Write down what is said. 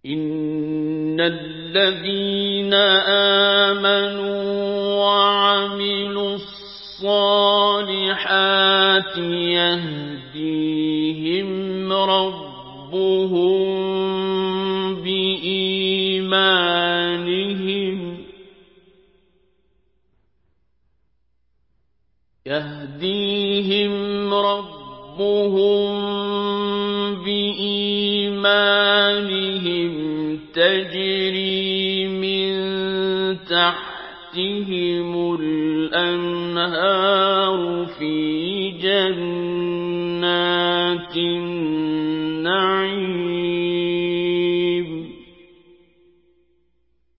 إِنَّ الَّذِينَ آمَنُوا وَعَمِلُوا الصَّالِحَاتِ يَهْدِيهِمْ رَبُّهُم بِإِيمَانِهِمْ تَجْرِي مِن تَحْتِهِمُ الْأَنْهَارُ فِي جَنَّاتِ النَّعِيمِ